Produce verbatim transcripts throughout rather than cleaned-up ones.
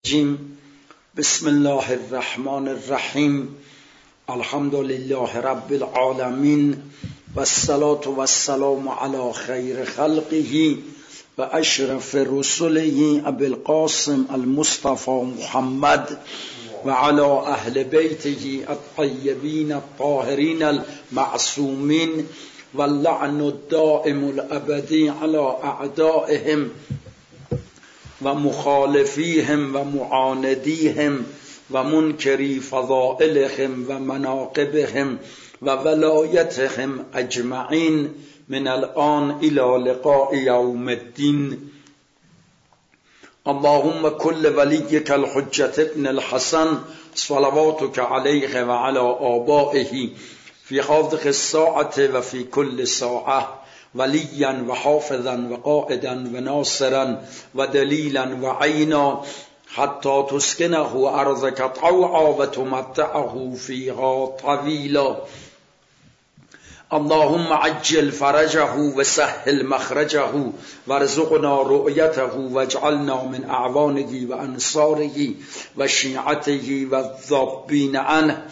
جیم. بسم الله الرحمن الرحیم. الحمد لله رب العالمین و الصلاة و السلام علی خیر خلقه و اشرف رسله ابی القاسم المصطفى محمد و علی اهل بیته الطیبین الطاهرین المعصومین و اللعن الدائم الابدی علی اعدائهم و مخالفیهم و معاندیهم و منکری فضائلهم و مناقبهم و ولایتهم اجمعین من الان الى لقاء یوم الدین. اللهم كل وليك الحجة ابن الحسن صلواتك عليه وعلى آبائه في هذه الساعة وفي كل ساعة وليا وحافظا وقائدا وناصرا ودليلا وعينا حتى تسكنه أرضك طوعا وتمتعه فيها طويلا. اللهم عجل فرجه وسهل مخرجه وارزقنا رؤيته واجعلنا من أعوانه وأنصاره وشيعته والذابين عنه.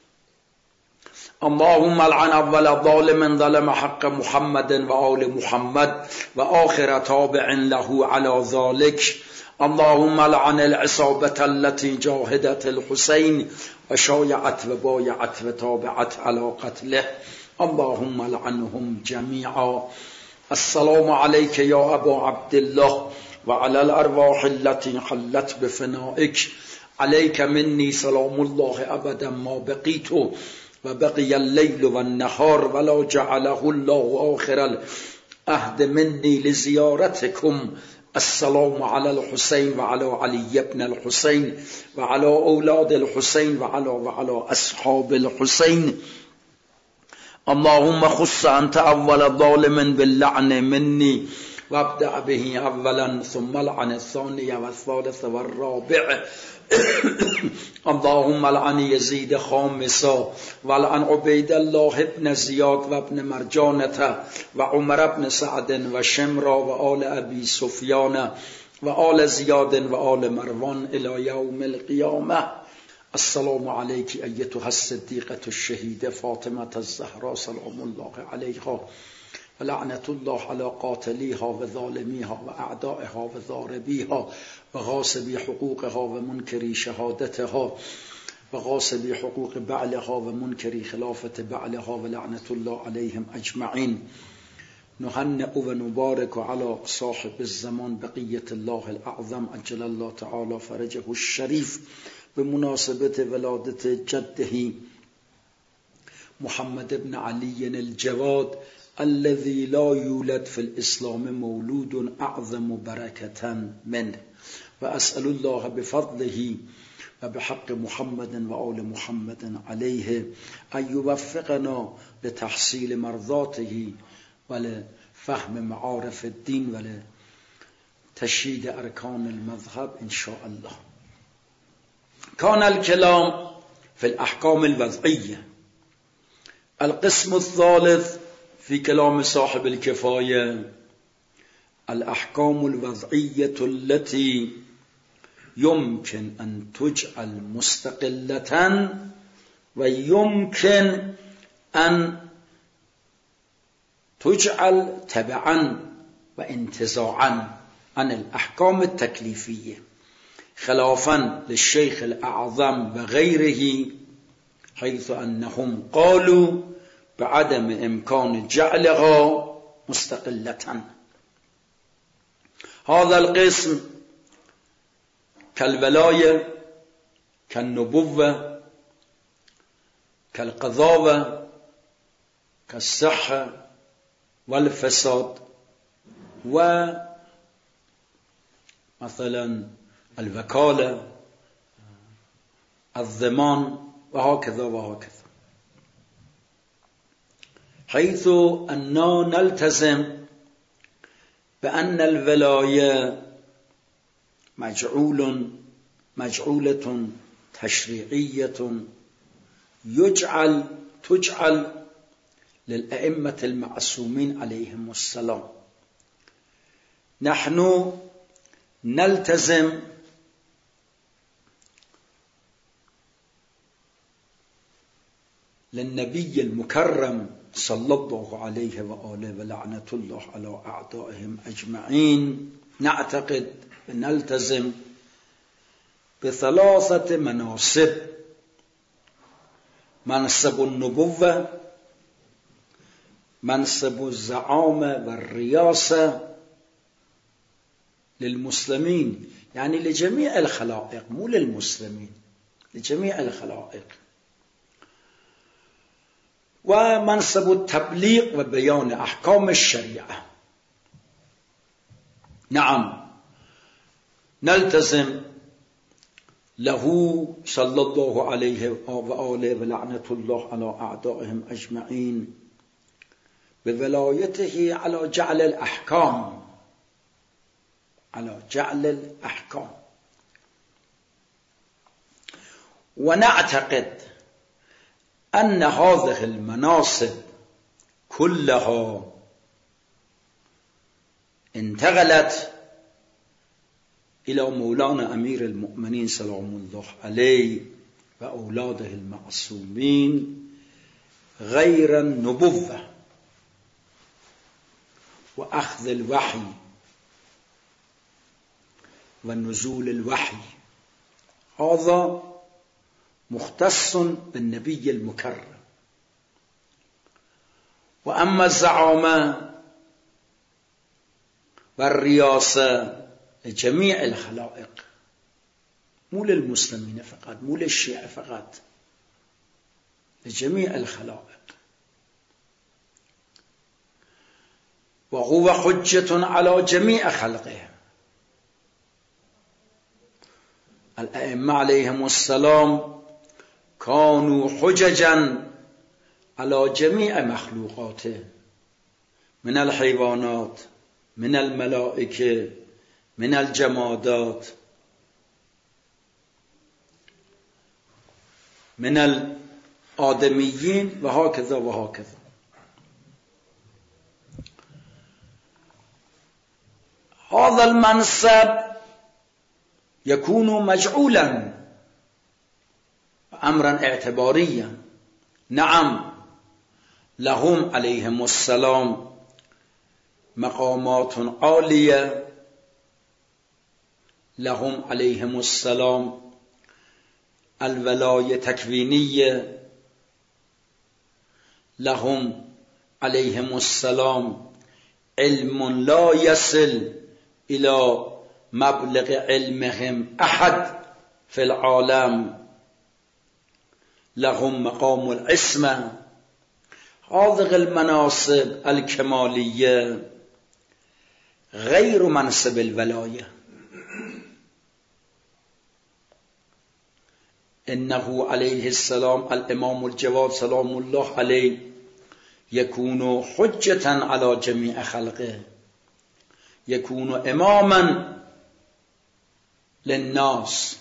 اللهم العن اول ظالم ظلم حق محمد و آل محمد و آخر تابع له على ذلك. اللهم العن العصابة التي جاهدت الحسين و شایعت و بایعت و تابعت على قتله. اللهم العنهم جميعا. السلام عليك يا أبا عبد الله وعلى الأرواح التي حلت بفنائك. عليك مني سلام الله أبدا ما بقيت و بقي الليل والنهار ولا جعله الله آخر العهد مني لزيارتكم. السلام على الحسين وعلى علي بن الحسين وعلى أولاد الحسين وعلى وعلى أصحاب الحسين. اللهم خص أنت أول ظالم باللعن مني وابدأ به أولا ثم لعن الثاني والثالث والرابع. اللهم لعن يزيد خامسا ولعن عبيد الله بن زياد وابن مرجانة وعمر بن سعد وشمرا وآل أبي سفيان وآل زياد وآل مروان إلى يوم القيامة. السلام عليك أيتها الصديقة الشهيدة فاطمة الزهراء سلام الله عليها ولعنة الله على قاتليها وظالميها وأعدائها وضاربيها وغاصبي حقوقها ومنكري شهادتها وغاصبي حقوق بعلها ومنكري خلافة بعلها ولعنة الله عليهم أجمعين. نهنئ ونبارك على صاحب الزمان بقية الله الأعظم أجل الله تعالى فرجه الشريف بمناسبة ولادة جده محمد بن علي الجواد الذي لا يولد في الإسلام مولود أعظم بركة منه. وأسأل الله بفضله وبحق محمد وآل محمد عليه أن يوفقنا لتحصيل مرضاته ولفهم معارف الدين ولتشييد أركان المذهب إن شاء الله. كان الكلام في الأحكام الوضعية. القسم الثالث في كلام صاحب الكفاية الأحكام الوضعية التي يمكن أن تجعل مستقلة ويمكن أن تجعل تبعا وانتزاعا عن الأحكام التكليفية خلافا للشيخ الأعظم وغيره حيث أنهم قالوا بعدم إمكان جعلها مستقلة. هذا القسم كالولاية كالنبوة كالقضاوة كالصحة والفساد ومثلا الوكالة الضمان وهكذا وهكذا، حيث أننا نلتزم بأن الولاية مجعول مجعولة تشريعية يجعل تجعل للأئمة المعصومين عليهم السلام. نحن نلتزم للنبي المكرم صلى الله عليه وآله ولعنة الله على أعدائهم أجمعين نعتقد نلتزم بثلاثة مناصب: منصب النبوة، منصب الزعامة والرياسة للمسلمين، يعني لجميع الخلائق، مو للمسلمين، لجميع الخلائق. ومنصب التبليغ وبيان أحكام الشريعة. نعم نلتزم له صلى الله عليه وآله ولعنة الله على أعدائهم أجمعين بولايته على جعل الأحكام، على جعل الأحكام. ونعتقد أن هذه المناصب كلها انتقلت إلى مولانا أمير المؤمنين سلام الله عليه وأولاده المعصومين غير النبوة وأخذ الوحي ونزول الوحي، هذا مختص بالنبي المكرم. وأما الزعامة والرياسة لجميع الخلائق، مو للمسلمين فقط، مو للشيعة فقط، لجميع الخلائق. وهو حجة على جميع خلقه. الأئمة عليهم السلام كانوا حججا على جميع مخلوقاته، من الحيوانات، من الملائكة، من الجمادات، من الآدميين، وهكذا وهكذا. هذا المنصب يكون مجعولا أمرا اعتباريا. نعم لهم عليهم السلام مقامات عالية، لهم عليهم السلام الولاية تكوينية، لهم عليهم السلام علم لا يصل إلى مبلغ علمهم أحد في العالم، لهم مقام العصمة. هذه المناصب الكمالية غير منصب الولاية. إنه عليه السلام الإمام الجواد سلام الله عليه يكون حجة على جميع خلقه، يكون إماما للناس،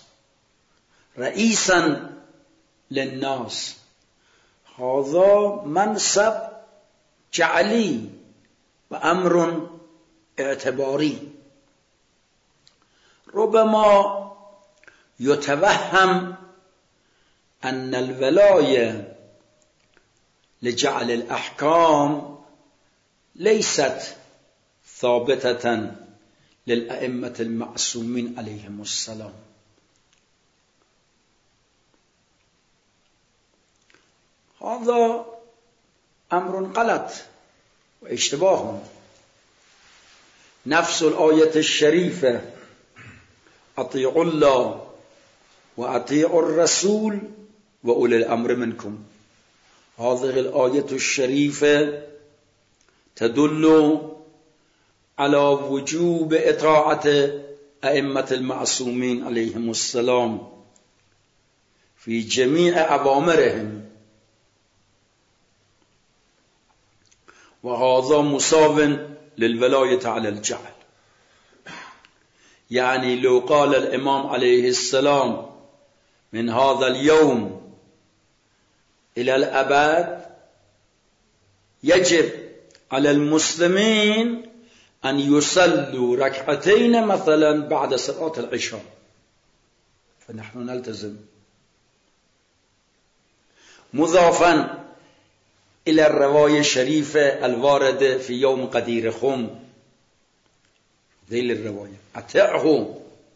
رئيسا للناس. هذا منصب جعلي وأمر اعتباري. ربما يتوهم أن الولاية لجعل الأحكام ليست ثابتة للأئمة المعصومين عليهم السلام. هذا أمر غلط واشتباه. نفس الآية الشريفة أطيعوا الله وأطيعوا الرسول وأولي الأمر منكم، هذه الآية الشريفة تدل على وجوب إطاعة أئمة المعصومين عليهم السلام في جميع أوامرهم، وهذا مساو للولاية على الجعل. يعني لو قال الإمام عليه السلام من هذا اليوم إلى الأبد يجب على المسلمين أن يصلوا ركعتين مثلا بعد صلاة العشاء، فنحن نلتزم. مضافا الى الروای الشریف الوارد فی یوم قدیر خم ذیل الروایه اطعه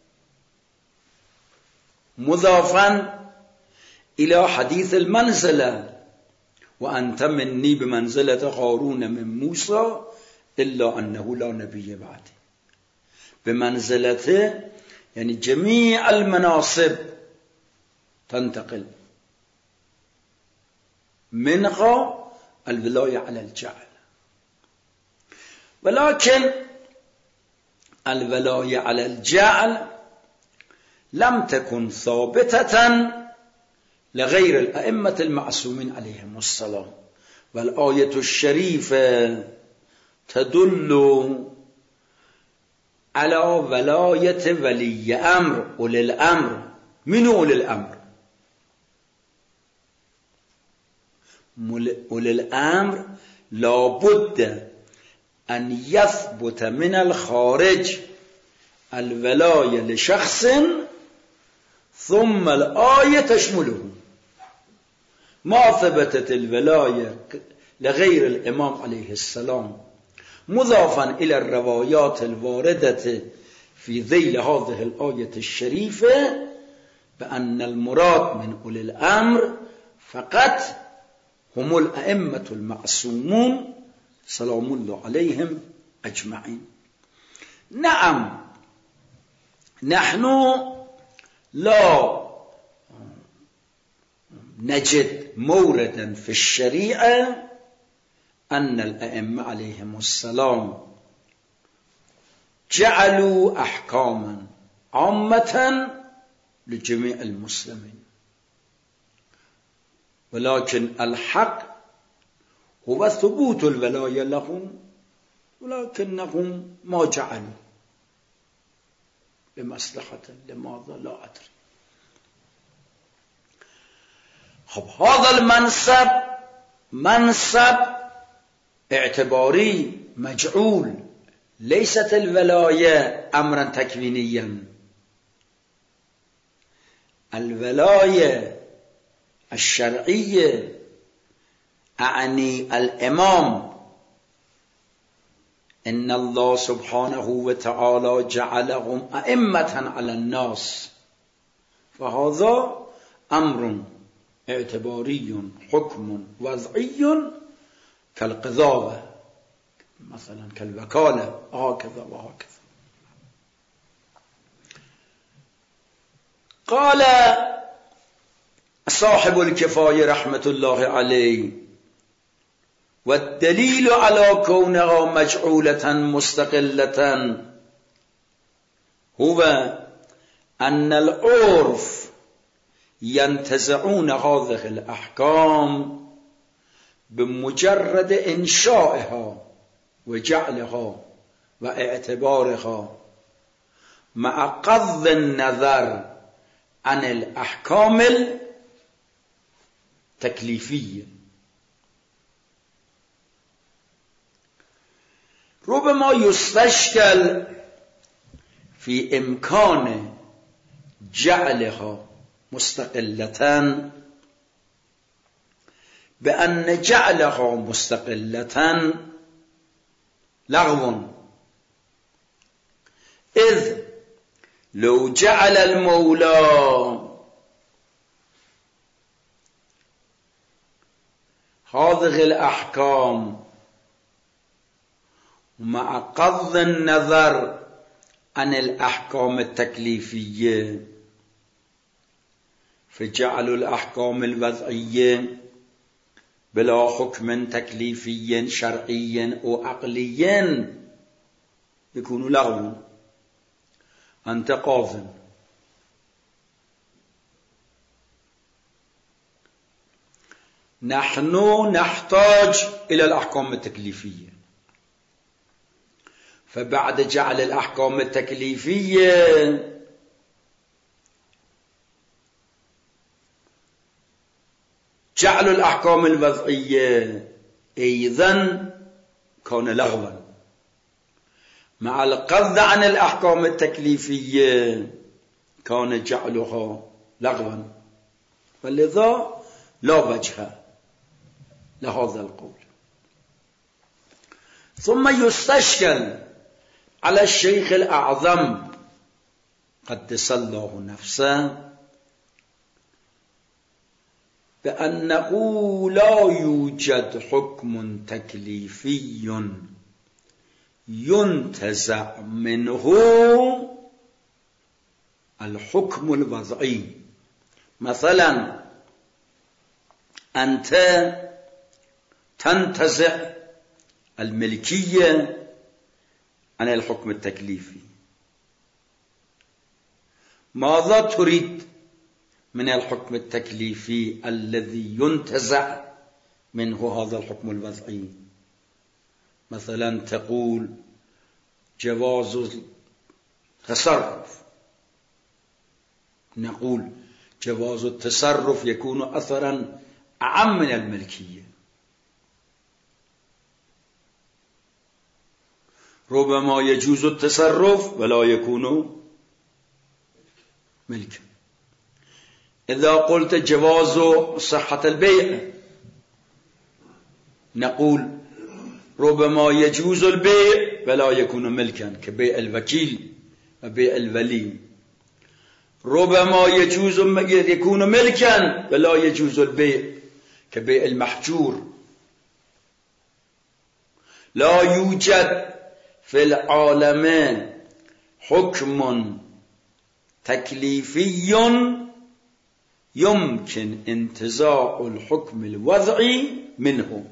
مضافا الى حدیث المنزله و انت منی بمنزلة هارون من موسی الا انه لا نبی بعدی. بمنزلته یعنی جمیع المناصب تنتقل منها الولاية على الجعل، ولكن الولاية على الجعل لم تكن ثابتة لغير الأئمة المعصومين عليهم السلام، والآية الشريفة تدل على ولاية ولي أمر أولي الأمر. من أولي الأمر؟ أولي الأمر لابد أن يثبت من الخارج الولاية لشخص ثم الآية تشمله. ما ثبتت الولاية لغير الإمام عليه السلام مضافا إلى الروايات الواردة في ذيل هذه الآية الشريفة بأن المراد من أولي الأمر فقط هم الأئمة المعصومون سلام الله عليهم أجمعين. نعم نحن لا نجد موردا في الشريعة أن الأئمة عليهم السلام جعلوا أحكاما عامة لجميع المسلمين، ولكن الحق هو ثبوت الولاية لهم، ولكنهم ما جعلوا لمصلحة لماذا لا أدري. خب هذا المنصب منصب اعتباري مجعول، ليست الولاية أمرا تكوينيا. الولاية الشرعية أعني الإمام، إن الله سبحانه وتعالى جعلهم أئمة على الناس، فهذا أمر اعتباري حكم وضعي كالقضاء مثلا كالوكالة هكذا وهكذا. قال صاحب الكفاية رحمة الله عليه: والدليل على كونها مجعولة مستقلة هو أن العرف ينتزعون هذه الأحكام بمجرد إنشائها وجعلها واعتبارها مع قض النظر عن الأحكام التكليفية. ربما يستشكل في إمكان جعلها مستقلة بأن جعلها مستقلة لغو، إذ لو جعل المولى هذه الأحكام مع قض النظر عن الأحكام التكليفية فجعلوا الأحكام الوضعية بلا حكم تكليفي شرعي أو عقلي يكون لغو. أنت قاضٍ، نحن نحتاج إلى الأحكام التكليفية، فبعد جعل الأحكام التكليفية جعل الأحكام الوضعية أيضا كان لغوا، مع القصد عن الأحكام التكليفية كان جعلها لغوا، ولذا لا وجه لهذا القول. ثم يستشكل على الشيخ الأعظم قدس الله نفسه بأنه لا يوجد حكم تكليفي ينتزع منه الحكم الوضعي. مثلا أنت تنتزع الملكية عن الحكم التكليفي، ماذا تريد من الحكم التكليفي الذي ينتزع منه هذا الحكم الوضعي؟ مثلا تقول جواز التصرف، نقول جواز التصرف يكون أثرا أعم من الملكية. ربما يجوز التصرف ولا يكون ملكا. إذا قلت جواز صحة البيع، نقول ربما يجوز البيع ولا يكون ملكا كبيع الوكيل وبيع الولي. ربما يجوز يكون ملكا ولا يجوز البيع كبيع المحجور. لا يوجد في العالم حكم تكليفي يمكن انتزاع الحكم الوضعي منه.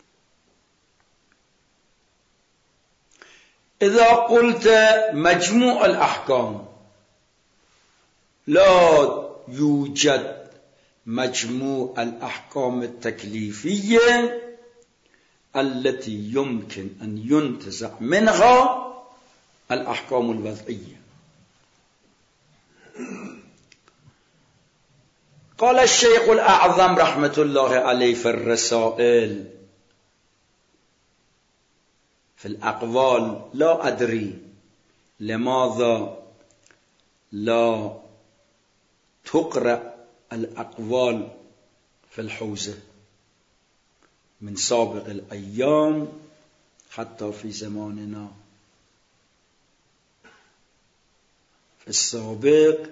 إذا قلت مجموع الأحكام، لا يوجد مجموع الأحكام التكليفية التي يمكن أن ينتزع منها الأحكام الوضعية. قال الشيخ الأعظم رحمة الله عليه في الرسائل في الأقوال: لا أدري لماذا لا تقرأ الأقوال في الحوزة من سابق الأيام حتى في زماننا. في السابق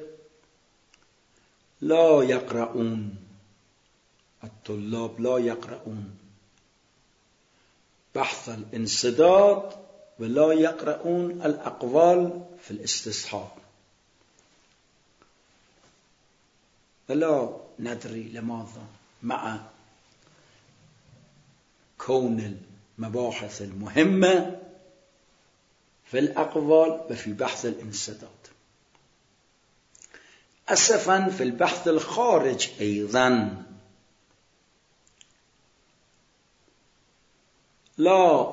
لا يقرؤون، الطلاب لا يقرؤون بحث الانسداد ولا يقرؤون الأقوال في الاستصحاب. ولا ندري لماذا، مع كون المباحث المهمة في الأقوال وفي بحث الانسداد. أسفا في البحث الخارج أيضا لا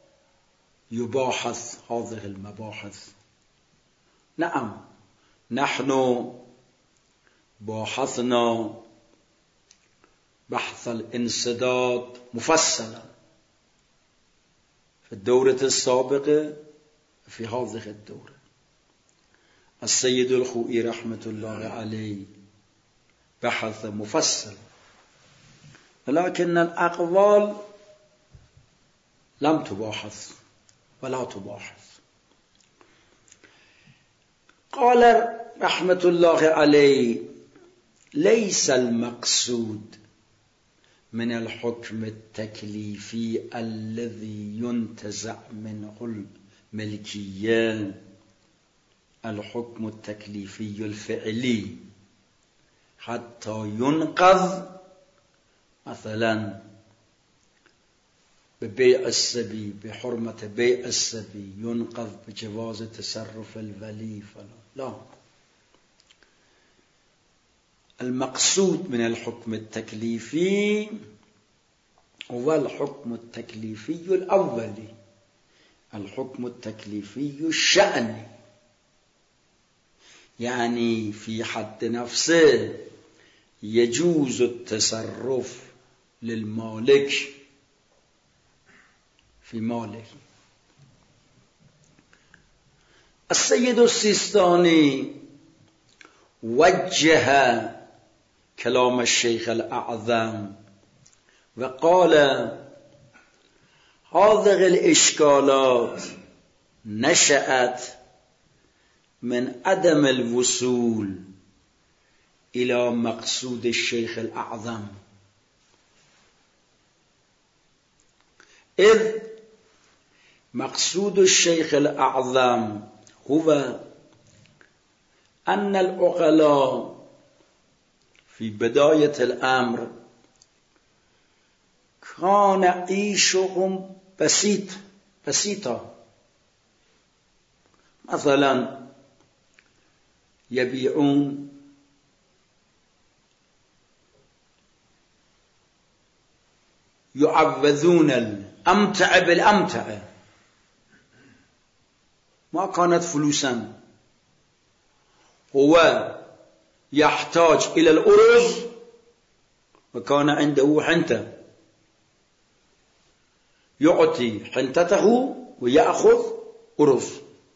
يباحث هذه المباحث. نعم نحن باحثنا بحث الانسداد مفصلا في الدورة السابقة في هذه الدورة. السيد الخوئي رحمة الله عليه بحث مفصل، ولكن الأقوال لم تباحث ولا تباحث. قال رحمة الله عليه: ليس المقصود من الحكم التكليفي الذي ينتزع منه الملكية الحكم التكليفي الفعلي حتى ينقذ، مثلا ببيع السبي، بحرمة بيع السبي ينقذ بجواز تصرف الولي فلا لا. المقصود من الحكم التكليفي هو الحكم التكليفي الأولي، الحكم التكليفي الشأني، يعني في حد نفسه يجوز التصرف للمالك في ماله. السيد السيستاني وجه كلام الشيخ الأعظم وقال هذه الإشكالات نشأت من عدم الوصول إلى مقصود الشيخ الأعظم، إذ مقصود الشيخ الأعظم هو أن العقلاء في بداية الأمر كان عيشهم بسيط بسيطة، مثلا يبيعون يعوذون الأمتع بالأمتع، ما كانت فلوسا، هو يحتاج إلى الأرز وكان عنده حنطة، يعطي حنطته ويأخذ أرز،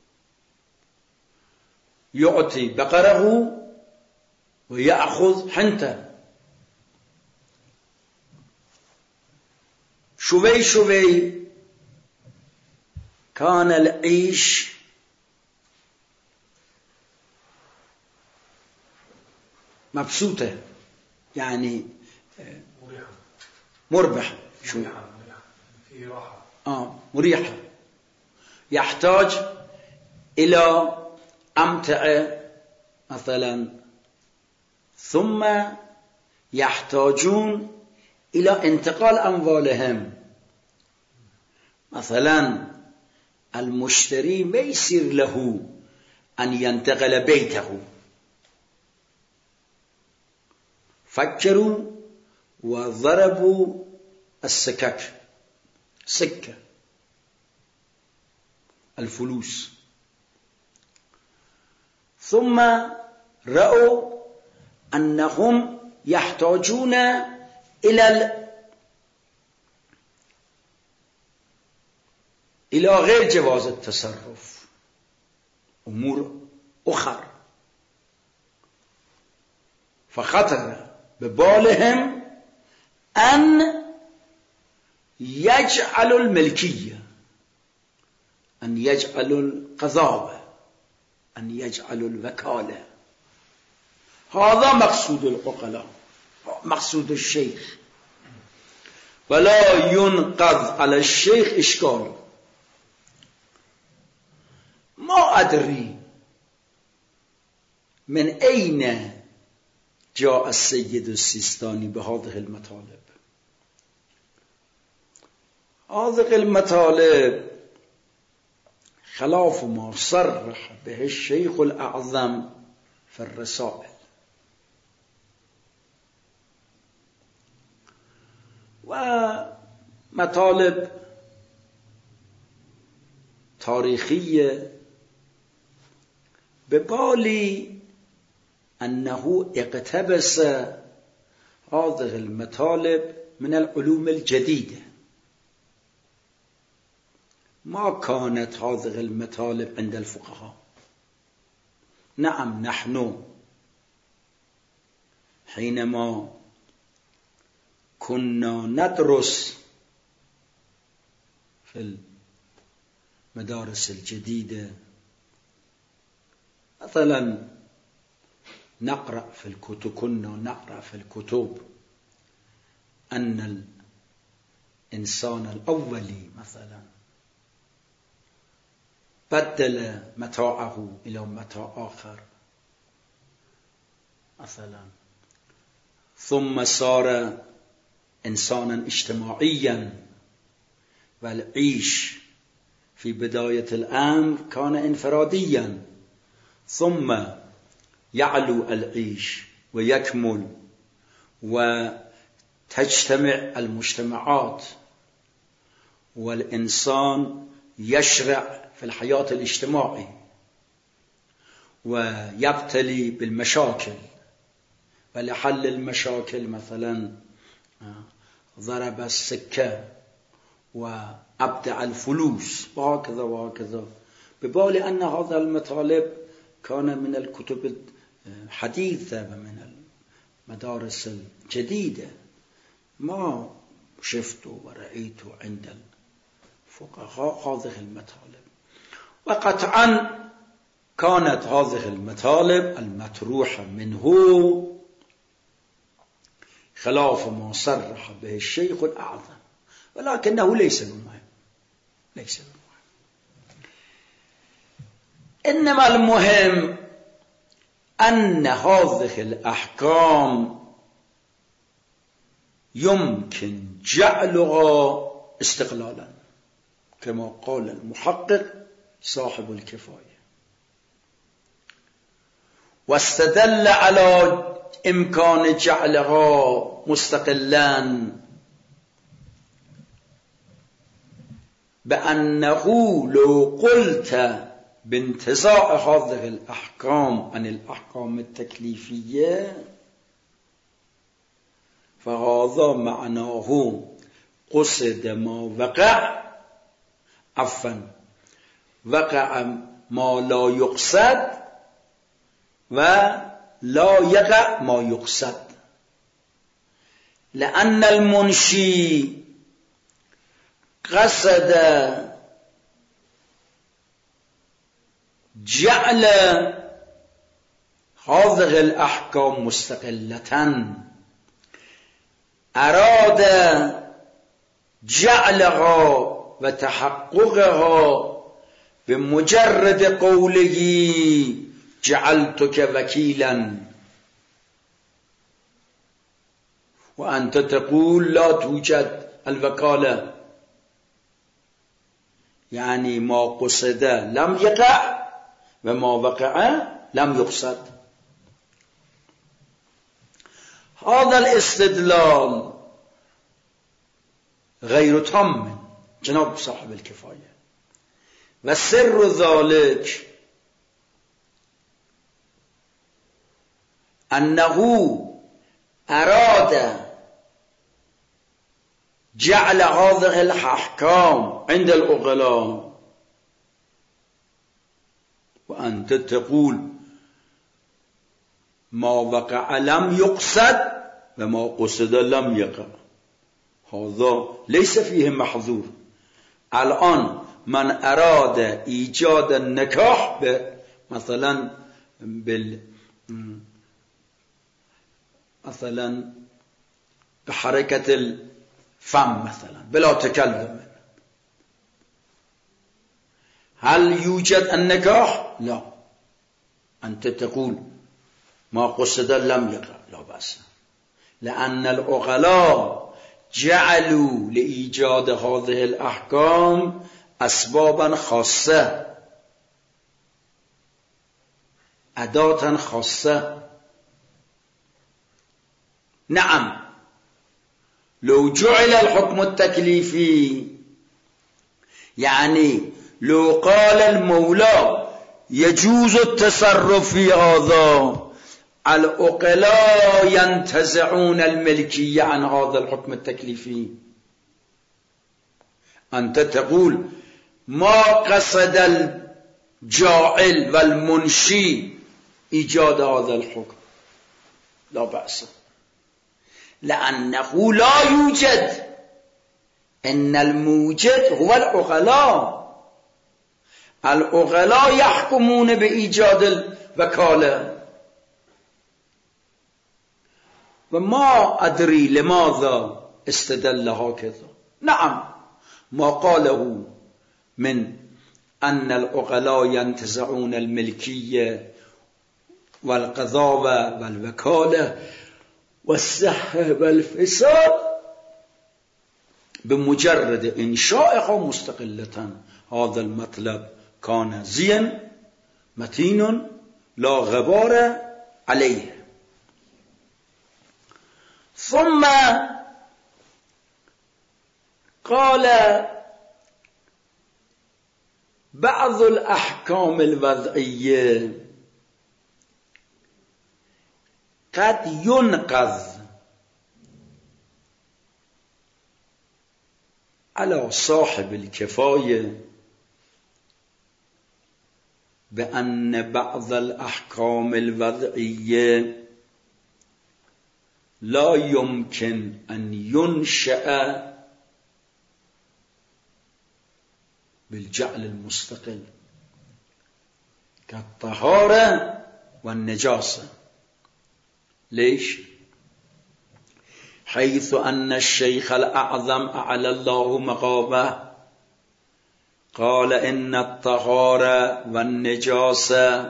يعطي بقره ويأخذ حنطة. شوي شوي كان العيش مبسوطة، يعني مربح، شو في راحة، آه مريحة، يحتاج إلى أمتعة مثلا، ثم يحتاجون إلى انتقال أموالهم. مثلا المشتري ما يصير له أن ينتقل بيته، فكروا وضربوا السكك سكة الفلوس، ثم رأوا أنهم يحتاجون إلى إلى غير جواز التصرف، أمور أخرى، فخطر ببالهم أن يجعلوا الملكية، أن يجعلوا القضاء، أن يجعلوا الوكالة. هذا مقصود العقلاء، مقصود الشيخ. ولا ينقض على الشيخ إشكال، ما أدري من أين جاء السيد السيستاني بهذه المطالب. هذه المطالب خلاف ما صرح به الشيخ الأعظم في الرسائل، ومطالب تاريخية ببالي أنه اقتبس هذه المطالب من العلوم الجديدة، ما كانت هذه المطالب عند الفقهاء. نعم، نحن حينما كنا ندرس في المدارس الجديدة مثلا نقرأ في الكتب، كنا نقرأ في الكتب أن الإنسان الأولي مثلا بدل متاعه إلى متاع آخر مثلا، ثم صار إنسانا اجتماعيا، والعيش في بداية الأمر كان انفراديا، ثم يعلو العيش ويكمل وتجتمع المجتمعات، والإنسان يشرع في الحياة الاجتماعي ويبتلي بالمشاكل، ولحل المشاكل مثلا ضرب السكة وأبدع الفلوس وهكذا وهكذا. ببالي أن هذا المطالب كان من الكتب الحديثة ومن المدارس الجديدة، ما شفت و رأيت عند الفقهاء هذه المطالب. وقطعا كانت هذه المطالب المطروحة منه خلاف ما صرح به الشيخ الأعظم، ولكنه ليس المهم، ليس المهم. إنما المهم أن هذه الأحكام يمكن جعلها استقلالا كما قال المحقق صاحب الكفاية، واستدل على إمكان جعلها مستقلا بأنه لو قلت بانتزاع هذه الأحكام عن الأحكام التكليفية فهذا معناه قصد ما وقع عفوا وقع ما لا يقصد ولا يقع ما يقصد، لأن المنشي قصد جعل هذه الأحكام مستقلة، أراد جعلها وتحققها بمجرد قوله جعلتك وكيلا، وأنت تقول لا توجد الوكالة، يعني ما قصد لم يقع وما وقع لم يقصد. هذا الاستدلال غير تام جناب صاحب الكفاية، وسر ذلك أنه أراد جعل هذه الأحكام عند العقلاء، وأنت تقول ما وقع لم يقصد وما قصد لم يقع، هذا ليس فيه محظور. الآن من أراد إيجاد النكاح مثلا بال مثلا بحركة الفم مثلا بلا تكلم، هل يوجد النكاح؟ لا، أنت تقول ما قصد لم يقع، لا بأس، لأن العقلاء جعلوا لإيجاد هذه الأحكام أسبابا خاصة، أداة خاصة. نعم، لو جعل الحكم التكليفي، يعني لو قال المولى يجوز التصرف في هذا، العقلاء ينتزعون الملكية عن هذا الحكم التكليفي. أنت تقول ما قصد الجاعل والمنشي إيجاد هذا الحكم، لا بأس، لأنه لا يوجد، إن الموجد هو العقلاء، العقلاء يحكمون بإيجاد الوكالة. وما أدري لماذا استدل هكذا. نعم، ما قاله من أن العقلاء ينتزعون الملكية والقضاء والوكالة والصحة والفساد بمجرد إنشائها مستقلة، هذا المطلب كان زين متين لا غبار عليه. ثم قال بعض الأحكام الوضعية قد ينقض على صاحب الكفاية بأن بعض الأحكام الوضعية لا يمكن أن ينشأ بالجعل المستقل كالطهارة والنجاسة. ليش؟ حيث أن الشيخ الأعظم أعلى الله مقامه قال إن الطهارة والنجاسة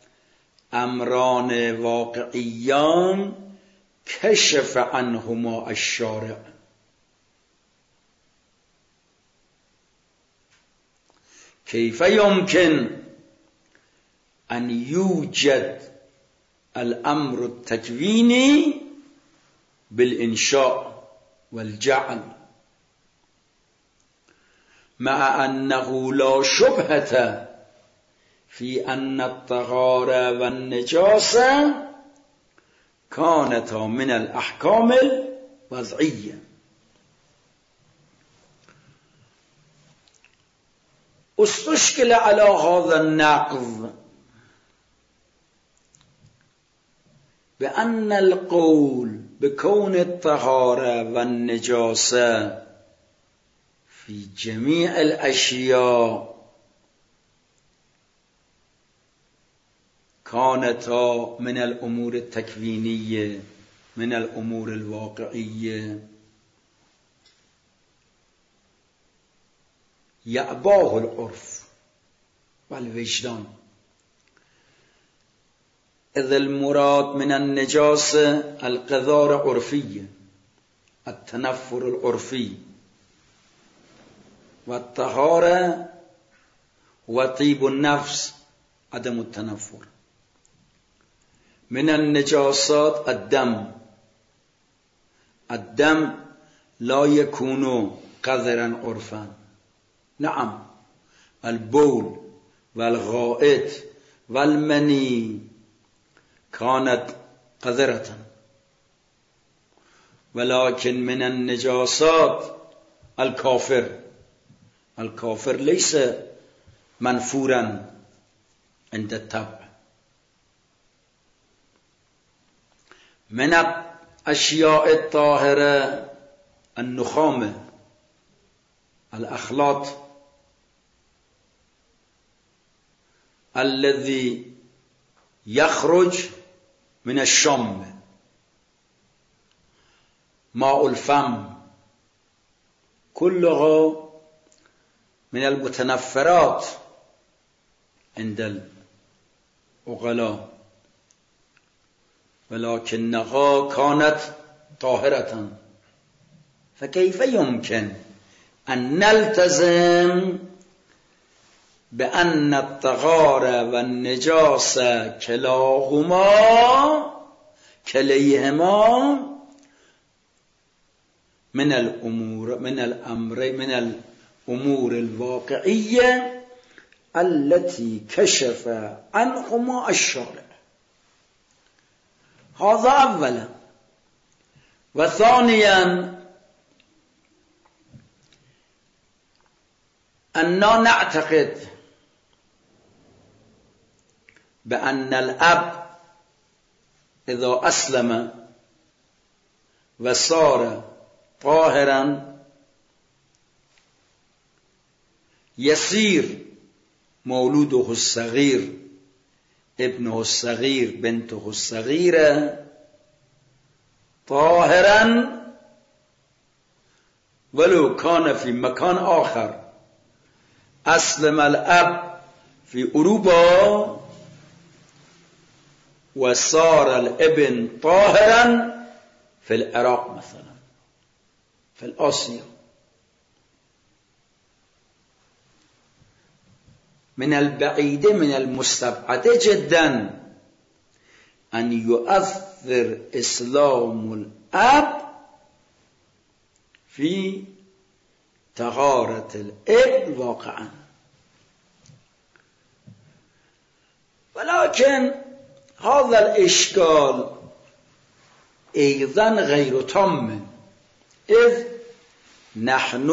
أمران واقعيان كشف عنهما الشارع. كيف يمكن أن يوجد الأمر التكويني بالإنشاء والجعل مع أنه لا شبهة في أن الطهارة والنجاسة كانتا من الأحكام الوضعية؟ استشكل على هذا النقض بأن القول بكون الطهارة والنجاسة في جميع الأشياء كانتا من الأمور التكوينية من الأمور الواقعية يأباه العرف والوجدان، إذ المراد من النجاسة القذارة عرفية، التنفر العرفي، والطهارة وطيب النفس عدم التنفر. من النجاسات الدم، الدم لا يكون قذرا عرفا، نعم البول والغائط والمني كانت قذرة، ولكن من النجاسات الكافر، الكافر ليس منفورا عند الطبع. من الأشياء الطاهرة النخامة، الأخلاط الذي يخرج من الشم، ماء الفم، كلها من المتنفرات عند العقلاء، ولكنها كانت طاهرة. فكيف يمكن أن نلتزم بأن الطهارة والنجاسة كلاهما كليهما من الأمور من الأمر من الأمور الواقعية التي كشف عنهما الشارع؟ هذا أولا. وثانيا أننا نعتقد بأن الأب إذا أسلم وصار طاهرا يصير مولوده الصغير، ابنه الصغير، بنته الصغيرة طاهرا ولو كان في مكان آخر. أسلم الأب في أوروبا وصار الابن طاهرا في العراق مثلا، في الآسيا. من البعيد من المستبعد جدا أن يؤثر إسلام الأب في طهارة الابن واقعا. ولكن هذا الإشكال أيضا غير تام، إذ نحن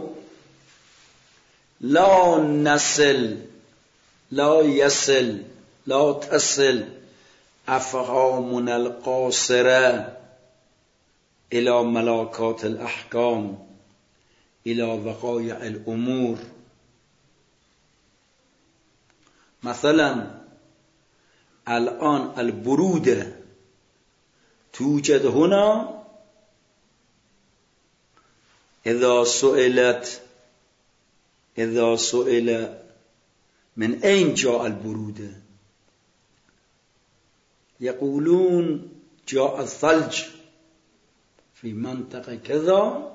لا نصل لا يصل لا تصل أفهامنا القاصرة إلى ملاكات الأحكام، إلى وقائع الأمور، مثلا الآن البرود توجد هنا اذا سئلت اذا سئل من أين جاء البرود يقولون جاء الثلج في منطقة كذا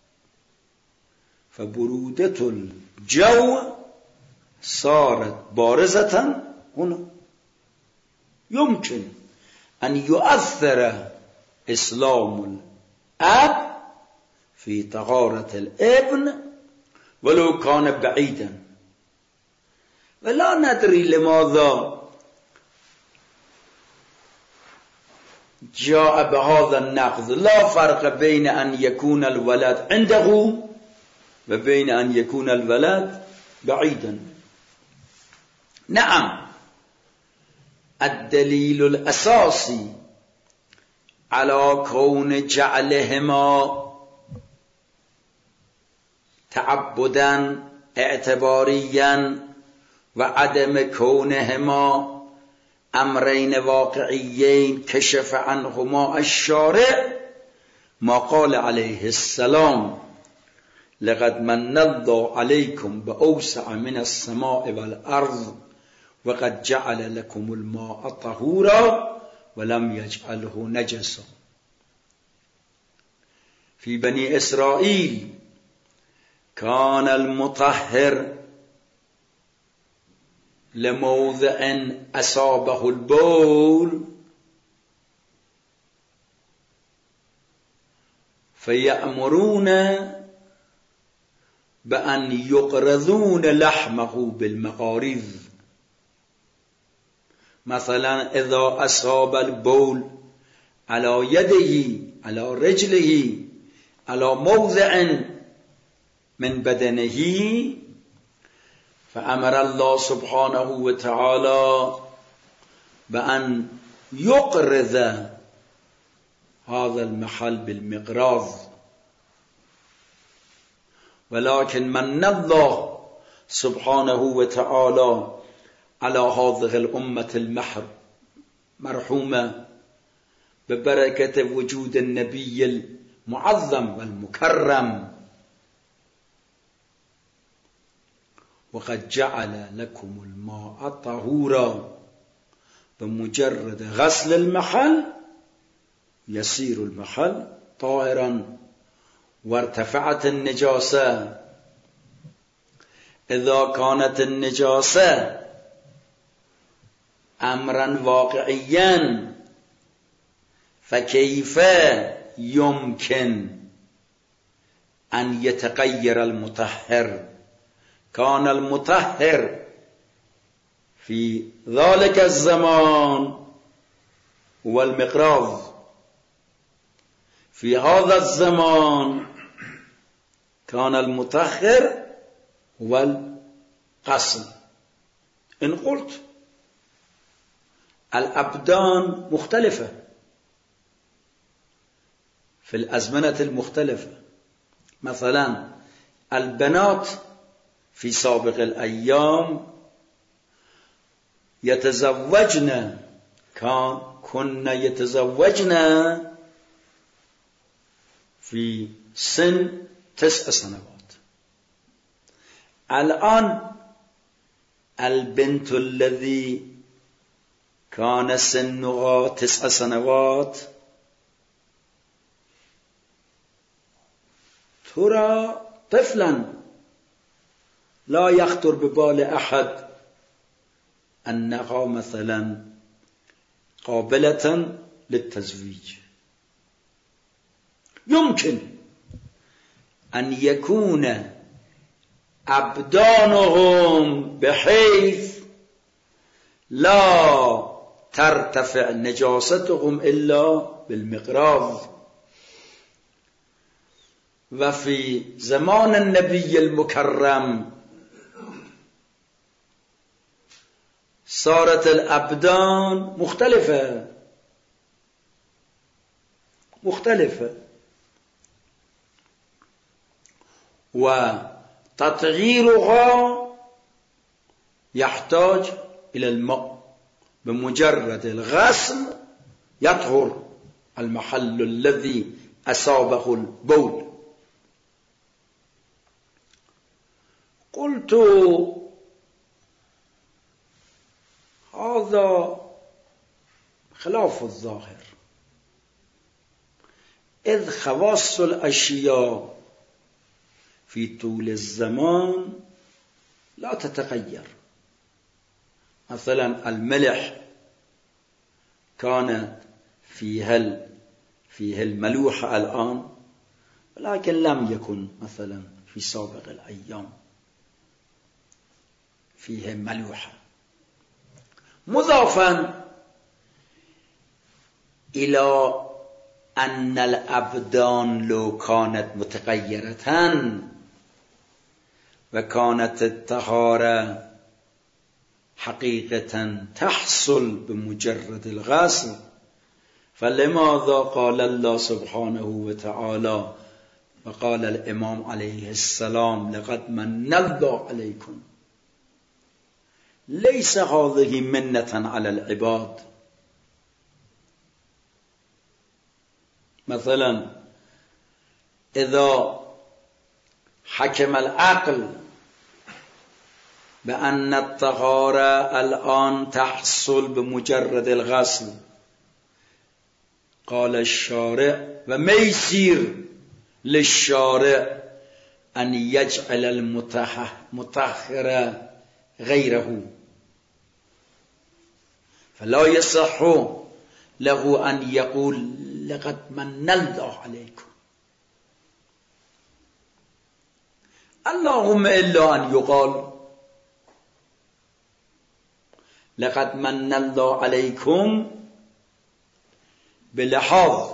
فبرودة الجو صارت بارزة هنا. يمكن أن يؤثر إسلام الأب في طهارة الابن ولو كان بعيدا، ولا ندري لماذا جاء بهذا النقض. لا فرق بين أن يكون الولد عنده وبين أن يكون الولد بعيدا. نعم، الدليل الأساسي على كون جعلهما تعبدا اعتباريا وعدم كونهما أمرين واقعيين كشف عنهما الشارع ما قال عليه السلام لقد من الله عليكم بأوسع من السماء والأرض وقد جعل لكم الماء طهورا ولم يجعله نجسا. في بني إسرائيل كان المطهر لموضع أصابه البول فيأمرون بأن يقرضون لحمه بالمقاريض. مثلا إذا أصاب البول على يده على رجله على موضع من بدنه فأمر الله سبحانه وتعالى بأن يقرض هذا المحل بالمقراض. ولكن من الله سبحانه وتعالى على هذه الأمة المرحومة ببركة وجود النبي المعظم والمكرم وقد جعل لكم الماء طهورا بمجرد غسل المحل يصير المحل طاهرا وارتفعت النجاسة. إذا كانت النجاسة أمرا واقعيا فكيف يمكن أن يتغير المطهر؟ كان المطهر في ذلك الزمان هو المقراض، في هذا الزمان كان المطهر هو الغسل. إن قلت الأبدان مختلفة في الأزمنة المختلفة. مثلا البنات في سابق الأيام يتزوجن كان كن يتزوجن في سن تسع سنوات. الآن البنت الذي كان سنها تسع سنوات ترى طفلا لا يخطر ببال أحد أنها مثلا قابلة للتزويج. يمكن أن يكون أبدانهم بحيث لا ترتفع نجاستهم إلا بالمقراض. وفي زمان النبي المكرم صارت الأبدان مختلفة مختلفة وتطهيرها يحتاج إلى الماء بمجرد الغسل يطهر المحل الذي أصابه البول. قلت هذا خلاف الظاهر، إذ خواص الأشياء في طول الزمان لا تتغير. مثلا الملح كانت فيها فيها الملوحة الآن، ولكن لم يكن مثلا في سابق الأيام فيها ملوحة. مضافا إلى أن الأبدان لو كانت متغيرة وكانت الطهارة حقيقة تحصل بمجرد الغسل، فلماذا قال الله سبحانه وتعالى وقال الإمام عليه السلام لقد من الله عليكم؟ ليس هذه منة على العباد. مثلا إذا حكم العقل بأن الطهارة الآن تحصل بمجرد الغسل، قال الشارع وما يصير للشارع أن يجعل المطهر غيره، فلا يصح له أن يقول لقد من الله عليكم، اللهم إلا أن يقال لقد من الله عليكم بلحاظ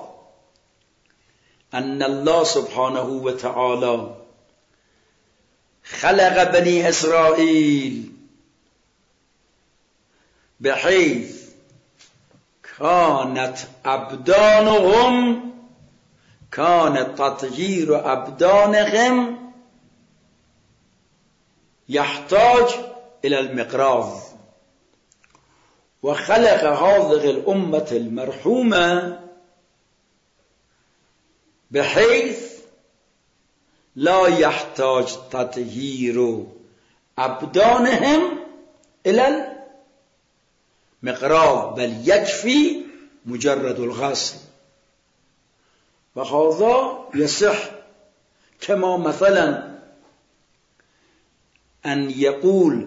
أن الله سبحانه وتعالى خلق بني إسرائيل بحيث كانت أبدانهم كان تطهير أبدانهم يحتاج إلى المقراض، وخلق هذه الأمة المرحومة بحيث لا يحتاج تطهير أبدانهم إلى المقراض، بل يكفي مجرد الغسل. وهذا يصح، كما مثلا أن يقول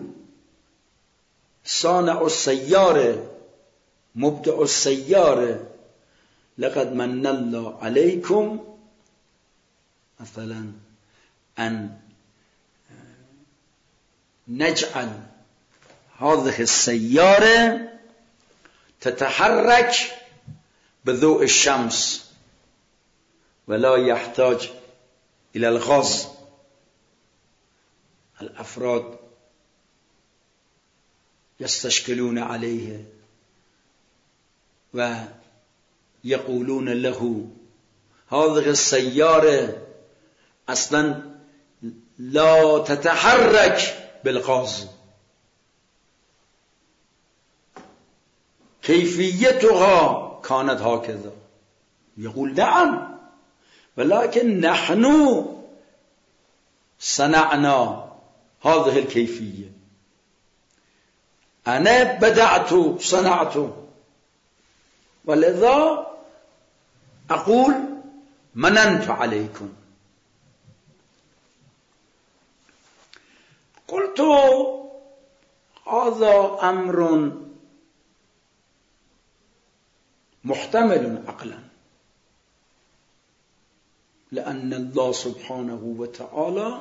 صانع السيارة مبدع السيارة لقد من الله عليكم، مثلا أن نجعل هذه السيارة تتحرك بضوء الشمس ولا يحتاج إلى الغاز. الأفراد يستشكلون عليه ويقولون له هذه السيارة أصلا لا تتحرك بالغاز، كيفيتها كانت هكذا. يقول نعم، ولكن نحن صنعنا هذه الكيفية، أنا بدعت صنعت، ولذا أقول مننت عليكم. قلت هذا أمر محتمل عقلا، لأن الله سبحانه وتعالى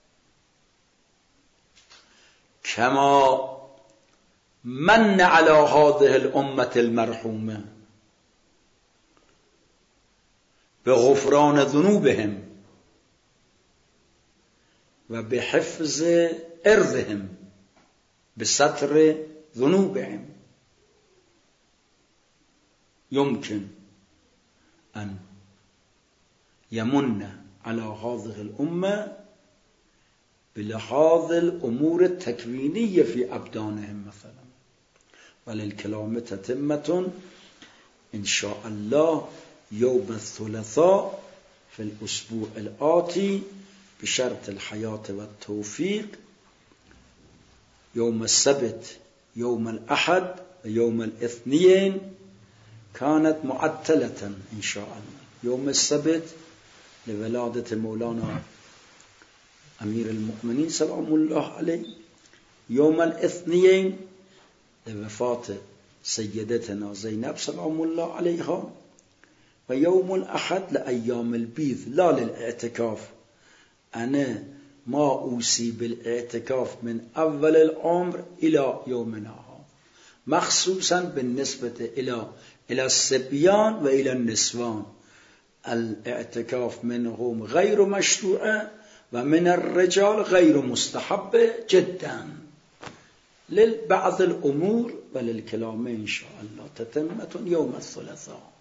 كما من على هذه الأمة المرحومة بغفران ذنوبهم وبحفظ إرضهم بستر ذنوبهم، يمكن أن يمن على هذه الأمة بلحاظ الأمور التكوينية في أبدانهم. مثلا وللكلام تتمة إن شاء الله يوم الثلاثاء في الأسبوع الآتي بشرط الحياة والتوفيق. يوم السبت يوم الأحد ويوم الاثنين كانت معطلة إن شاء الله. يوم السبت لولادة مولانا أمير المؤمنين سلام الله عليه، يوم الاثنين لوفاة سيدتنا زينب سلام الله عليها، ويوم الأحد لأيام البيض لا للاعتكاف. أنا ما أوصي بالاعتكاف من أول العمر إلى يومنا هذا، مخصوصا بالنسبة إلى إلى الصبيان وإلى النسوان. الاعتكاف منهم غير مشروع ومن الرجال غير مستحب جدا لبعض الأمور، وللكلام إن شاء الله تتمة يوم الثلاثاء.